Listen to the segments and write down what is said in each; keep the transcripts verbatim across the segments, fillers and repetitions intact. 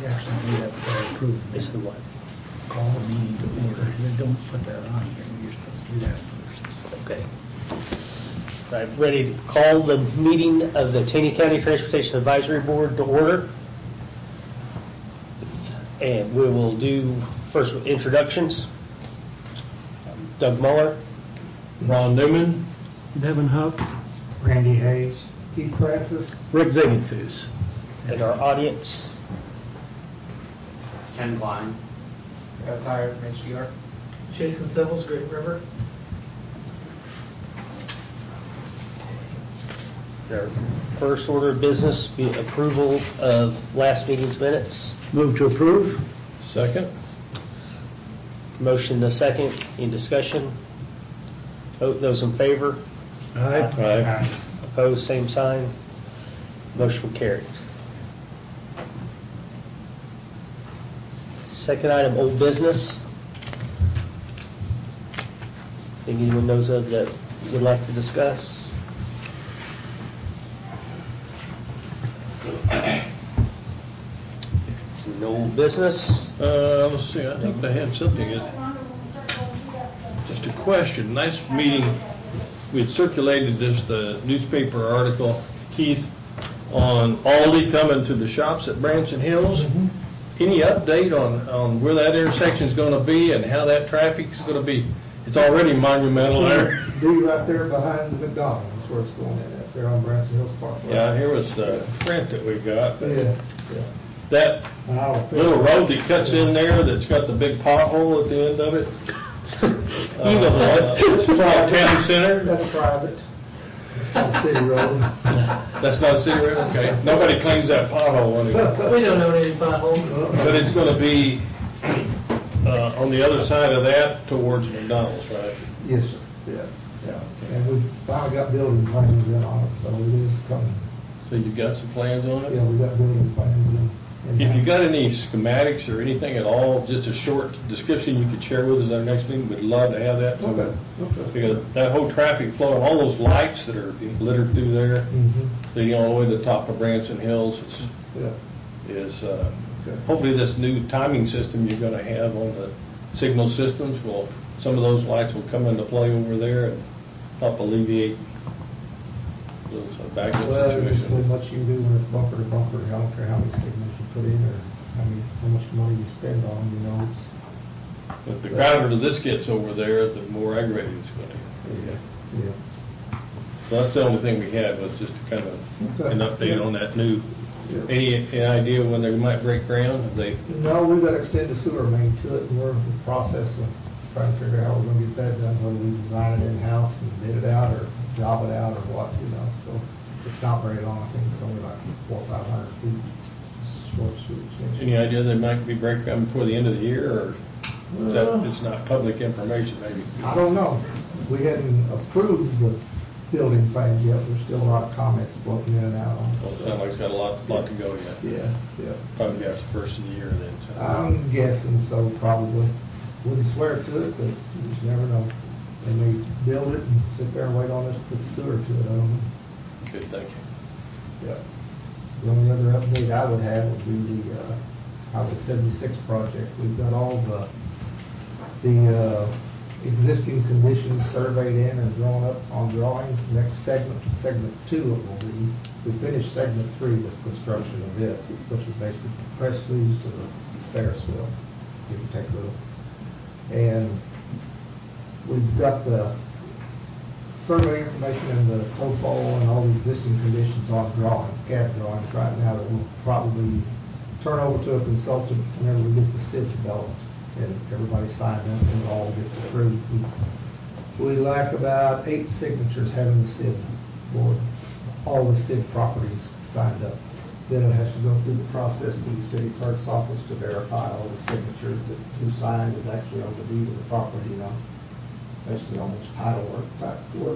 You actually do that before you approve. It's the what? Call a meeting to order. They don't put that on here. You're supposed to do that first. Okay. All right, ready to call the meeting of the Taney County Transportation Advisory Board to order. And we will do first with introductions. Doug Muller. Ron Newman. Devin Huff. Randy Hayes. Keith Francis. Rick Ziegenfuss. And our audience. Ken Klein. Got tired from H D R. Jason Sibbles, Great River. Our first order of business be approval of last meeting's minutes. Move to approve. Second. Motion and a second. Any discussion? Vote those in favor. Aye. Aye. Opposed, same sign. Motion carried. Second item, old business. Think anyone knows of that would like to discuss? It's an old business. Uh, let's see, I think I had something. Just a question. Nice meeting. We had circulated this, the newspaper article, Keith, on Aldi coming to the shops at Branson Hills. Mm-hmm. Any update on, on where that intersection is going to be and how that traffic is going to be? It's already monumental there. Be right there behind the McDonald's. That's where it's going in, up there on Branson Hills Park. Yeah, here was the print that we got. Yeah, yeah. That little road that cuts in there that's got the big pothole at the end of it. You know what? Uh, it's a town center. That's private. That's not a city road. That's not a city road? Okay. Nobody claims that pothole anymore. We don't know any potholes. But it's going to be uh, on the other side of that towards McDonald's, right? Yes, sir. Yeah, yeah. And we finally got building plans in on it, so it is coming. So you've got some plans on it? Yeah, we got building plans in. in If you got any schematics or anything at all, just a short description you could share with us at our next meeting, we'd love to have that. Okay. Okay. Because that whole traffic flow and all those lights that are littered through there, Mm-hmm. leading all the way to the top of Branson Hills is, Yeah. is uh, Okay. hopefully this new timing system you're going to have on the signal systems will, some of those lights will come into play over there and help alleviate those uh, backup Well, there's so situations. much you can do when it's bumper to bumper. I don't care how many signals you put in or how many, how much money you spend on them, you know, it's. But the crowder this gets over there, the more aggravated it's going to get. Yeah, yeah. So that's the only thing we had was just to kind of Okay. an update Yeah. on that new. Yeah. Any, any idea when they might break ground? Have they? No, we've got to extend the sewer main to it, and we're in the process of trying to figure out how we're gonna get that done, whether we design it in-house and bid it out, or job it out, or what, you know, so it's not very long, I think it's only like four or five hundred feet, short sewer extension. Any idea they might be break ground before the end of the year, or is that, Uh, it's not public information maybe? I don't know, we hadn't approved the building plans yet, there's still a lot of comments floating in and out on Well, it. it sounds like it's got a lot, lot to go yet. Yeah, yeah. Probably got the first of the year then. So. I'm guessing so, probably. Wouldn't swear to it, but you just never know. They may build it and sit there and wait on us to put sewer to it, I don't know. Good, thank you. Yeah. The only other update I would have would be the, uh, Highway seventy-six project. We've got all the, the, uh, existing conditions surveyed in and drawn up on drawings. Next segment, segment two it will be. We finished segment three with construction of it, which is basically press sleeves to the Ferris wheel. You can take a little. And we've got the survey information and the topo and all the existing conditions on drawing, C A D drawings right now that we'll probably turn over to a consultant whenever we get the S I D developed and everybody signed up and it all gets approved. We, we lack about eight signatures having the S I D board, all the S I D properties signed up. Then it has to go through the process through the city clerk's office to verify all the signatures that who signed is actually on the deed of the property, you know. Basically almost title work type work.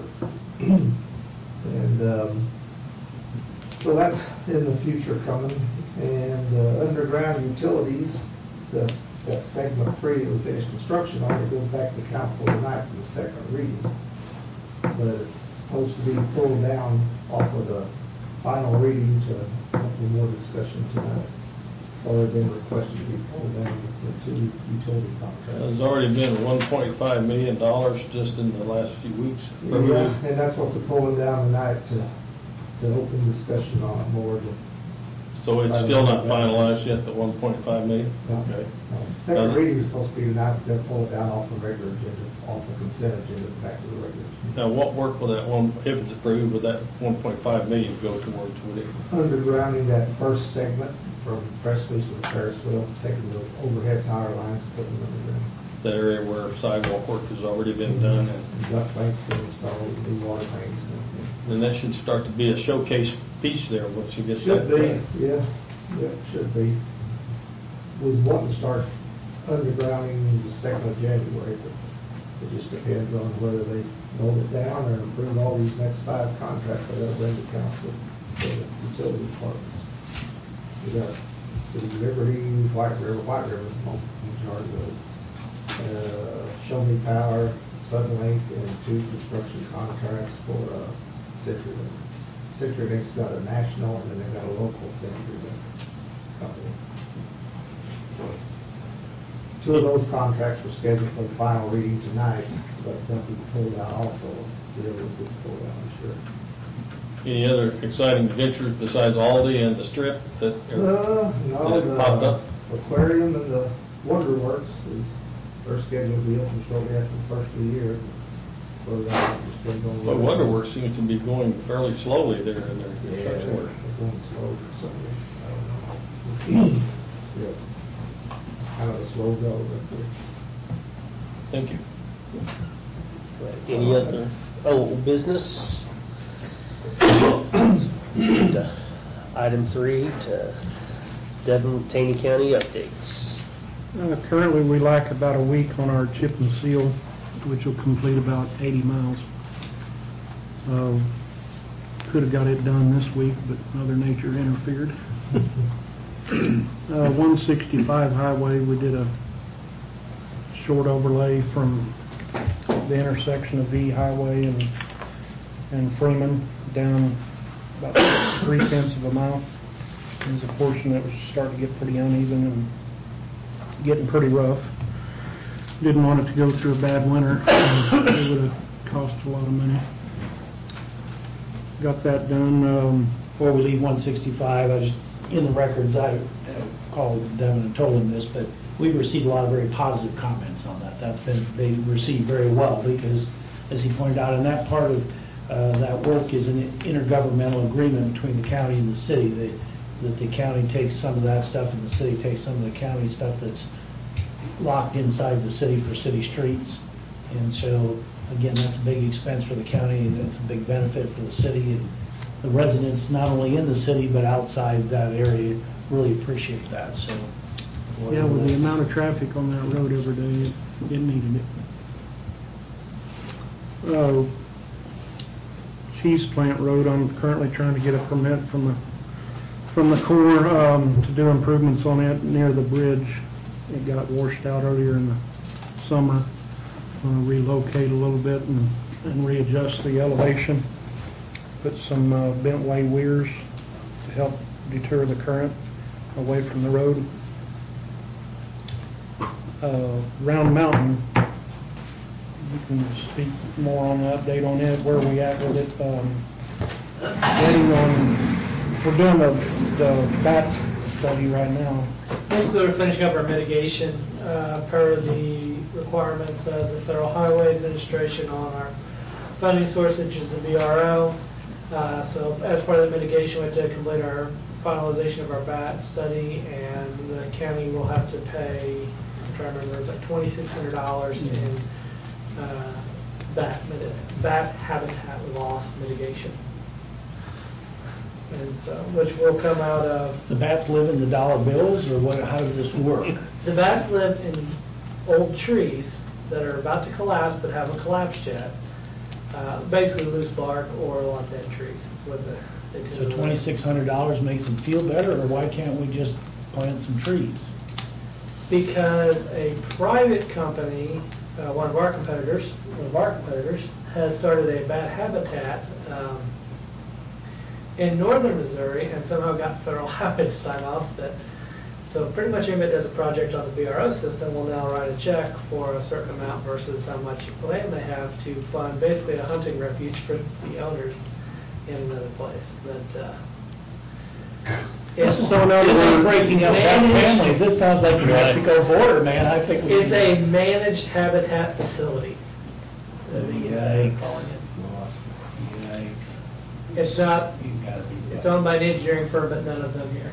And um, so that's in the future coming. And uh, underground utilities, the, that segment three that we finished construction on, it goes back to council tonight for the second reading. But it's supposed to be pulled down off of the final reading to hopefully more discussion tonight. already been requested to be pulled down with the two utility contracts. There's already been one point five million dollars just in the last few weeks. Yeah, and that's what they're pulling down tonight to, to open discussion on it more. to- So it's still not finalized yet, the one point five million? No. Okay. No, Second reading is supposed to be tonight, but they'll pull it down off the regular agenda, off the consent agenda, back to the regular agenda. Now, what work will that one, if it's approved, will that one point five million go towards, would it? Undergrounding that first segment from Presley to Ferrisville, taking the overhead power lines and putting them underground. The area where sidewalk work has already been done, and And duct banks been installed, new water mains. then that should start to be a showcase piece there once you get that. Should be, done. yeah, yeah, should be. Was wanting to start undergrounding the second of January, but it just depends on whether they roll it down or approve all these next five contracts that are bring to council for the utility departments. We got City of Liberty, White River, White River, majority of those. Uh, Show Me Power, Suddenlink, and two construction contracts for, uh, CenturyLink. CenturyLink's got a national and then they got a local CenturyLink company. Two of those contracts were scheduled for the final reading tonight, but they'll be pulled out also. The other will be pulled out, I'm sure. Any other exciting ventures besides Aldi and the Strip that Uh, are, no, that have popped the up? aquarium and the Wonder Works is, they're scheduled to be open shortly after the first of the year. So that just been going. But Wonderworks seems to be going fairly slowly there in their Yeah, construction they're work. going slow for some reason, I don't know. Yeah. Kind of a slow go, but they're- Thank you. Any other, oh, business? To Item three, to Devon, Taney County updates. Uh, Currently, we lack about a week on our chip and seal, which will complete about eighty miles. Uh, Could have got it done this week, but Mother Nature interfered. uh, one sixty-five highway, we did a short overlay from the intersection of V Highway and, and Freeman down about three tenths of a mile. There's a portion that was starting to get pretty uneven and getting pretty rough. Didn't want it to go through a bad winter. It would have cost a lot of money. Got that done. Um, Before we leave one sixty-five, I just, in the records, I uh, called Devin and told him this, but we've received a lot of very positive comments on that. That's been, they received very well because, as he pointed out, in that part of uh, that work is an intergovernmental agreement between the county and the city. They, that the county takes some of that stuff and the city takes some of the county stuff that's locked inside the city for city streets. And so, again, that's a big expense for the county and it's a big benefit for the city. And the residents, not only in the city but outside that area, really appreciate that. So, yeah, with the amount of traffic on that road every day, it, it needed it. Uh, Cheese Plant Road, I'm currently trying to get a permit from the from the Corps um, to do improvements on it near the bridge. It got washed out earlier in the summer. Uh, relocate a little bit and, and readjust the elevation. Put some uh, bentway weirs to help deter the current away from the road. Uh, Round Mountain, you can speak more on the update on it, where we at with it. Um, waiting on, we're doing the, the bat study right now. Basically, we're finishing up our mitigation uh, per the requirements of the Federal Highway Administration on our funding source, which is the V R O. Uh, so as part of the mitigation, we have to complete our finalization of our B A T study, and the county will have to pay, I'm trying to remember, it's like twenty-six hundred dollars in uh, bat, bat habitat loss mitigation. And so, which will come out of... the bats live in the dollar bills, or what? How does this work? The bats live in old trees that are about to collapse but haven't collapsed yet. Uh, basically loose bark or a lot of dead trees. With the, they tend So to live. twenty-six hundred dollars makes them feel better, or why can't we just plant some trees? Because a private company, uh, one of our competitors, one of our competitors, has started a bat habitat um, in northern Missouri and somehow got federal highway to sign off that So pretty much anybody that does a project on the B R O system will now write a check for a certain amount versus how much land they have to fund basically a hunting refuge for the owners in another place. But uh, it's, So now it's we're a breaking up managed- families. This sounds like the Mexico border, man. I think we. It's a managed habitat facility. Yikes. Calling it. Yikes. It's not, You gotta be. it's owned by an engineering firm, but none of them here.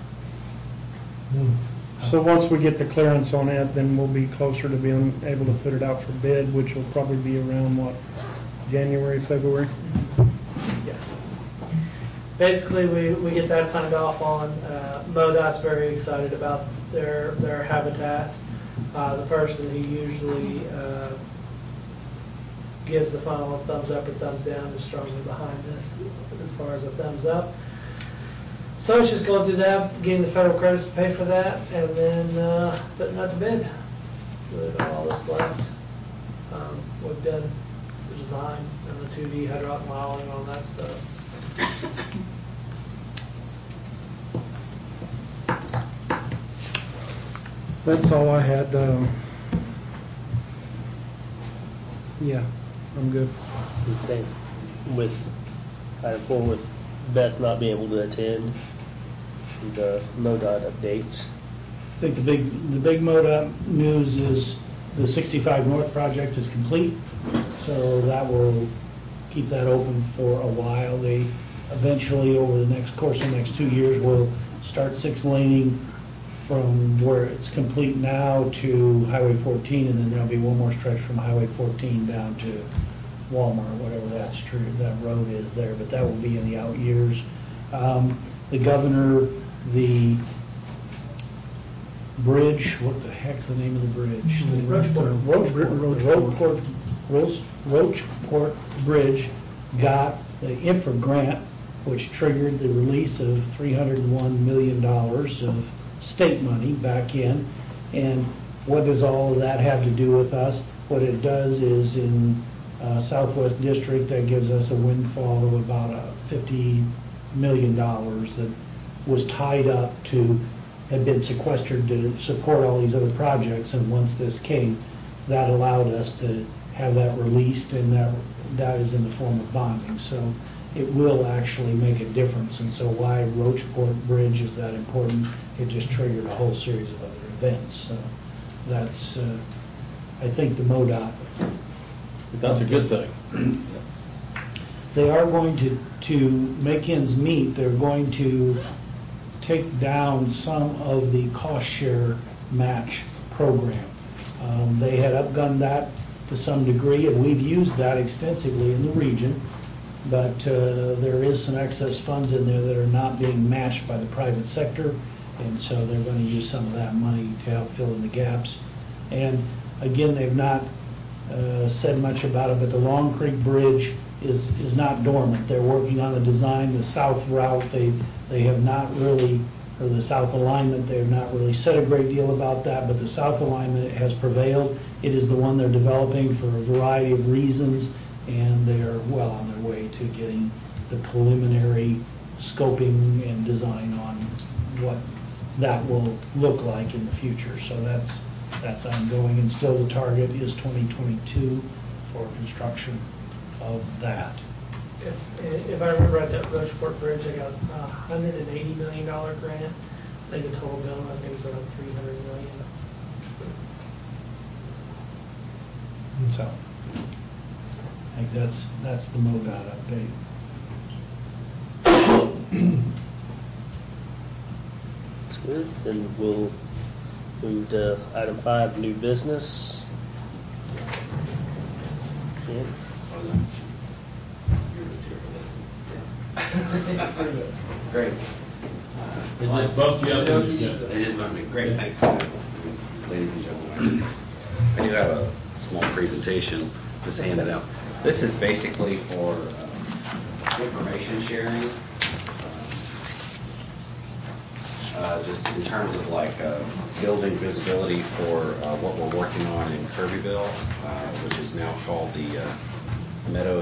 So once we get the clearance on it, then we'll be closer to being able to put it out for bid, which will probably be around, what, January, February? Yeah. Basically, we, we get that signed off on. Uh, MoDOT's very excited about their, their habitat. Uh, the person who usually, uh, gives the final thumbs up or thumbs down is strongly behind this as far as a thumbs up. So it's just going through that, getting the federal credits to pay for that, and then uh, putting out the bid. Really about all that's left. Um, we've done the design and the two D hydraulic modeling and all that stuff. That's all I had. um, Yeah, I'm good. Okay. With, item four, with Beth not being able to attend the MoDOT updates. I think the big, the big MoDOT news is the sixty-five North project is complete, so that will keep that open for a while. They eventually, over the next course of the next two years, will start six laning from where it's complete now to Highway fourteen, and then there'll be one more stretch from Highway fourteen down to Walmart, whatever that street, that road is there, but that will be in the out years. Um, the governor, the bridge, what the heck's the name of the bridge? The Roachport. Roachport, the Roachport, Roach- Roachport Bridge got the I N F R A grant, which triggered the release of three hundred one million dollars of state money back in. And what does all of that have to do with us? What it does is in uh, Southwest District, that gives us a windfall of about uh, fifty million dollars that was tied up to, had been sequestered to support all these other projects. And once this came, that allowed us to have that released, and that, that is in the form of bonding. So it will actually make a difference. And so why Roachport Bridge is that important, it just triggered a whole series of other events. So that's, uh, I think, the MoDOT. That's a good thing. They are going to, to make ends meet, they're going to take down some of the cost share match program. Um, they had upgunned that to some degree, and we've used that extensively in the region, but uh, there is some excess funds in there that are not being matched by the private sector, and so they're going to use some of that money to help fill in the gaps. And again, they've not uh, said much about it, but the Long Creek Bridge is is not dormant. They're working on the design. The south route, they they have not really, or the south alignment, they have not really said a great deal about that, but the south alignment has prevailed. It is the one they're developing for a variety of reasons, and they're well on their way to getting the preliminary scoping and design on what that will look like in the future. So that's that's ongoing, and still the target is twenty twenty-two for construction of that. If, if I remember right, that Roachport Bridge, I got a one hundred eighty million dollars grant. I think the total bill, I think, was around three hundred million dollars. So I think that's that's the MoDOT update. That's good. Then we'll move to item five, new business. Okay. Great. It just bumped you up to the agenda. It is going to be great. Thanks, guys. Ladies and gentlemen. I do have a small presentation just handed out. This is basically for uh, information sharing. Uh, just in terms of like uh, building visibility for uh, what we're working on in Kirbyville, uh, which is now called the uh, Meadows